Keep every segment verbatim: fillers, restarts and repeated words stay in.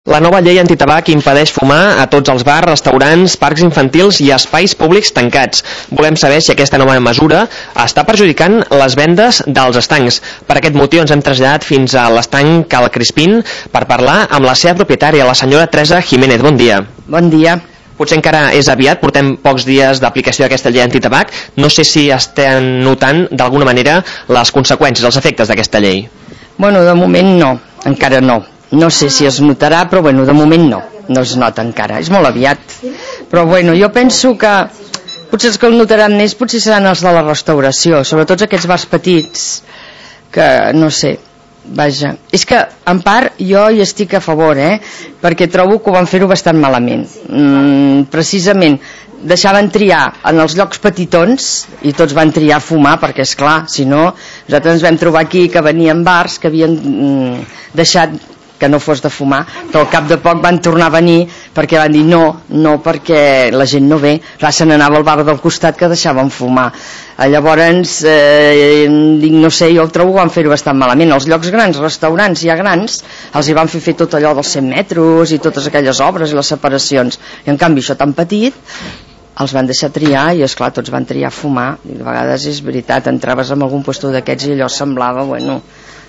La nova llei antitabac impedeix fumar a tots els bars, restaurants, parcs infantils i espais públics tancats. Volem saber si aquesta nova mesura està perjudicant les vendes dels estancs. Per aquest motiu ens hem traslladat fins a l'estanc Cal Crispín per parlar amb la seva propietària, la senyora Teresa Jiménez. Bon dia. Bon dia. Potser encara és aviat, portem pocs dies d'aplicació d'aquesta llei antitabac. No sé si estem notant d'alguna manera les conseqüències, els efectes d'aquesta llei. Bueno, de moment no, encara no. No sé si es notarà, però bueno, de moment no, no es nota encara, és molt aviat. Però bueno, jo penso que potser els que el notaran més potser seran els de la restauració, sobretot aquests bars petits, que no sé, vaja. És que en part jo hi estic a favor, eh? Perquè trobo que ho van fer-ho bastant malament. Mm, precisament deixaven triar en els llocs petitons i tots van triar fumar, perquè és clar, si no, nosaltres ens vam trobar aquí que venien bars que havien mm, deixat que no fos de fumar, però al cap de poc van tornar a venir perquè van dir no, no perquè la gent no ve, clar, se n'anava al bar del costat que deixaven fumar. Llavors, eh, dic, no sé, jo el trobo van fer-ho bastant malament. Els llocs grans, restaurants ja grans, els hi van fer fer tot allò dels cent metres i totes aquelles obres i les separacions, i en canvi això tan petit els van deixar triar i esclar, tots van triar fumar. I de vegades és veritat, entraves en algun lloc d'aquests i allò semblava, bueno,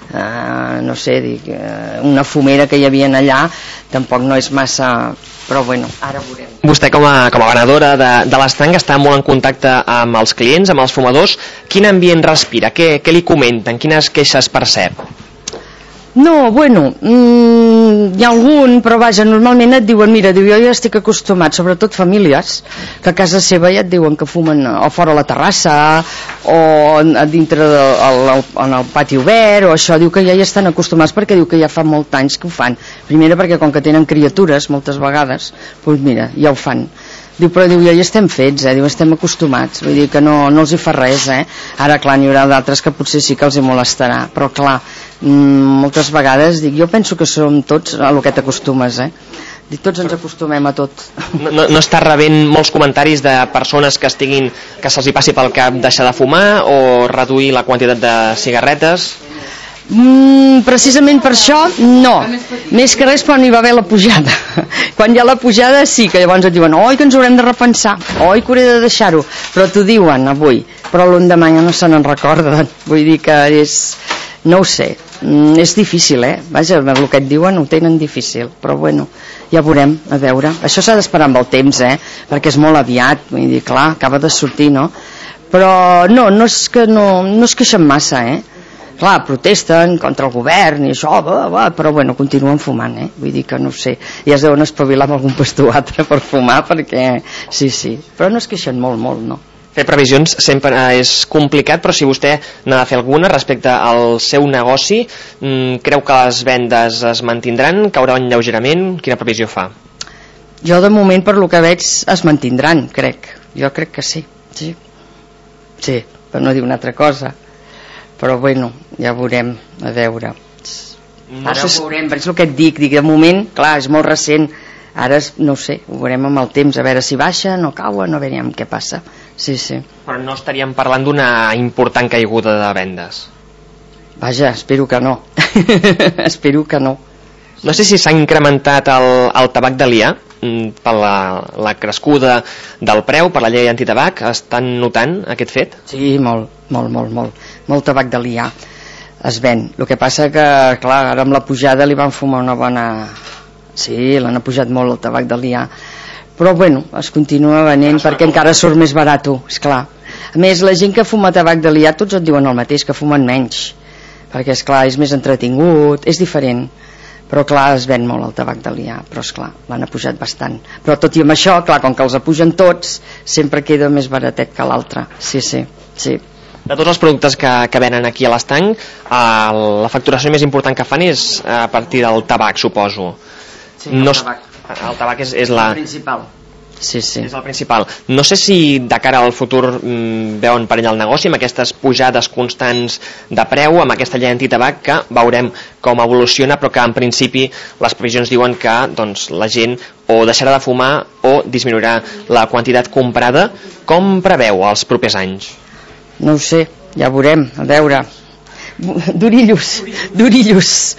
Uh, no sé, dic, uh, una fumera que hi havia allà tampoc no és massa, però bueno, ara veurem. Vostè com a, com a venedora de, de l'estanc està molt en contacte amb els clients, amb els fumadors. Quin ambient respira? Què, què li comenten? Quines queixes percep? No, bueno, mmm, hi ha algun, però vaja, normalment et diuen, mira, diu, jo ja estic acostumat, sobretot famílies, que a casa seva ja et diuen que fumen o fora a la terrassa, o a dintre del en el pati obert, o això, diu que ja hi estan acostumats, perquè diu que ja fa molts anys que ho fan. Primera perquè com que tenen criatures, moltes vegades, doncs mira, ja ho fan. Diu, però diu, ja hi estem fets, eh? Diu, estem acostumats, vull dir que no, no els hi fa res, eh? Ara, clar, n'hi haurà d'altres que potser sí que els hi molestarà, però clar, mmm, moltes vegades, dic, jo penso que som tots a lo que t'acostumes, eh? Dic, tots ens acostumem a tot. No, no, no està rebent molts comentaris de persones que estiguin, que se'ls hi passi pel cap deixar de fumar o reduir la quantitat de cigarretes? Mm, precisament per això no, més que res quan hi va haver la pujada. Quan hi ha la pujada sí que llavors et diuen oi que ens haurem de repensar, oi que hauré de deixar-ho, però t'ho diuen avui, però l'endemà ja no se n'en recorden. Vull dir que és, no ho sé, mm, és difícil, eh? Vaja, el que et diuen ho tenen difícil, però bueno, ja veurem, a veure. Això s'ha d'esperar amb el temps, eh? Perquè és molt aviat, vull dir, clar, acaba de sortir, no? Però no, no és que no, no es queixen massa, eh? Clar, protesten contra el govern i això, va, va, però bueno, continuen fumant, eh? Vull dir que no sé, ja es deuen espavilar amb algun puesto o altre per fumar, perquè sí, sí, però no es queixen molt, molt, no. Fer previsions sempre és complicat, però si vostè n'ha de fer alguna respecte al seu negoci, creu que les vendes es mantindran, cauran lleugerament? Quina previsió fa? Jo de moment, per lo que veig, es mantindran, crec. Jo crec que sí, sí. Sí, per no dir una altra cosa. Però bueno, ja veurem, a veure. No ara sé... ho veurem, però és el que et dic, dic, de moment, clar, és molt recent, ara no ho sé, ho veurem amb el temps, a veure si baixa, no caua, no veurem què passa. Sí, sí. Però no estaríem parlant d'una important caiguda de vendes? Vaja, espero que no. Espero que no. No sé si s'ha incrementat el, el tabac d'aliar per la, la crescuda del preu, per la llei antitabac. Estan notant aquest fet? Sí, molt, molt, molt, molt. Molt tabac d'aliar es ven. El que passa que, clar, ara amb la pujada li van fumar una bona... Sí, l'han pujat molt el tabac d'aliar. Però, bueno, es continua venent perquè encara surt més barat, esclar. A més, la gent que fuma tabac d'aliar tots et diuen el mateix, que fumen menys. Perquè, esclar, és més entretingut, és diferent. Però clar, es ven molt el tabac d'aliar, però esclar, l'han apujat bastant. Però tot i amb això, clar, com que els apugen tots, sempre queda més baratet que l'altre. Sí, sí, sí. De tots els productes que, que venen aquí a l'estanc, eh, la facturació més important que fan és a partir del tabac, suposo. Sí, el no, tabac. El tabac és, és la... El principal. Sí, sí. És el principal. No sé si de cara al futur mmm, veuen perill el negoci amb aquestes pujades constants de preu, amb aquesta llei antitabac, que veurem com evoluciona, però que en principi les previsions diuen que doncs, la gent o deixarà de fumar o disminuirà la quantitat comprada. Com preveu els propers anys? No ho sé, ja veurem, a veure. Durillos, durillos.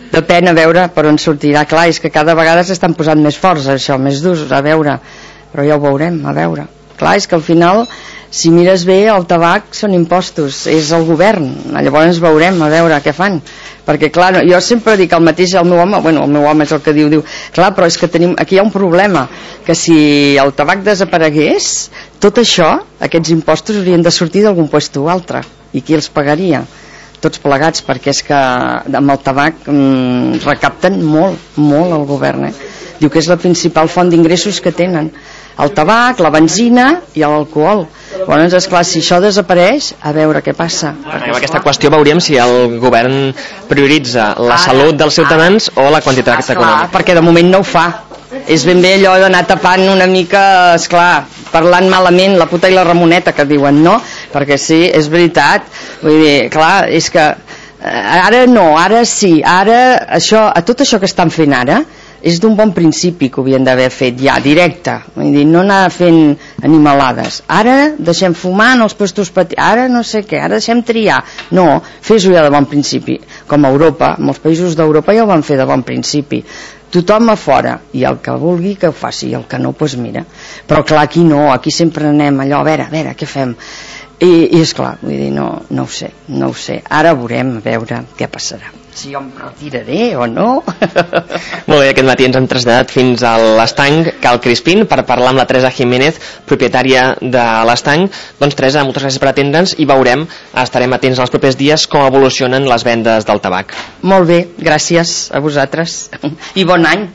depèn a veure per on sortirà. Clar, és que cada vegada s'estan posant més forts això, més durs, a veure, però ja ho veurem, a veure. Clar, és que al final, si mires bé, el tabac són impostos, és el govern, llavors veurem, a veure què fan, perquè clar, jo sempre dic el mateix al meu home, bueno, el meu home és el que diu, diu, clar, però és que tenim, aquí hi ha un problema, que si el tabac desaparegués, tot això, aquests impostos haurien de sortir d'algun puesto o altre, i qui els pagaria? Tots plegats, perquè és que amb el tabac mmm, recapten molt, molt el govern, eh? Diu que és la principal font d'ingressos que tenen, el tabac, la benzina i l'alcohol. Llavors, esclar, si això desapareix, a veure què passa. Amb aquesta qüestió veuríem si el govern prioritza la ara, salut dels ciutadans ara, o la quantitat esclar, econòmica. Perquè de moment no ho fa. És ben bé allò d'anar tapant una mica, esclar, parlant malament, la puta i la Ramoneta, que diuen, no? Perquè sí, és veritat. Vull dir, clar, és que ara no, ara sí, ara això, a tot això que estan fent ara, és d'un bon principi que ho havien d'haver fet ja, directe, vull dir, no anar fent animalades. Ara deixem fumar en els puestos petits, ara no sé què, ara deixem triar. No, fes-ho ja de bon principi, com a Europa, molts països d'Europa ja ho van fer de bon principi. Tothom a fora, i el que vulgui que ho faci, i el que no, doncs mira. Però clar, aquí no, aquí sempre anem allò, a veure, a veure, què fem? I, i esclar, vull dir, no, no ho sé, no ho sé. Ara veurem, a veure què passarà. Si jo em retiraré o no. Molt bé, aquest matí ens hem traslladat fins a l'Estanc Cal Crispín per parlar amb la Teresa Jiménez, propietària de l'Estanc. Doncs Teresa, moltes gràcies per atendre'ns i veurem, estarem atents en els propers dies com evolucionen les vendes del tabac. Molt bé, gràcies a vosaltres i bon any.